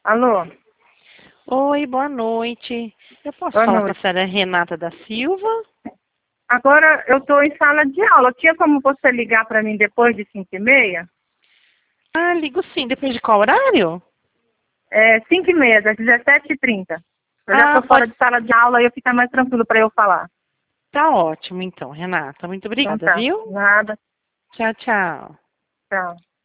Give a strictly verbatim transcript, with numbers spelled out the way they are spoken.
Alô? Oi, boa noite. Eu posso Boa falar noite. com a senhora Renata da Silva? Agora eu estou em sala de aula. Tinha como você ligar para mim depois de cinco e meia? Ah, ligo sim. Depois de qual horário? É cinco e meia, das dezessete e trinta. Eu já Ah, estou fora pode. de sala de aula e eu ficar mais tranquilo para eu falar. Tá ótimo, então, Renata. Muito Então obrigada, tá. viu? Nada. Tchau, tchau. Tchau.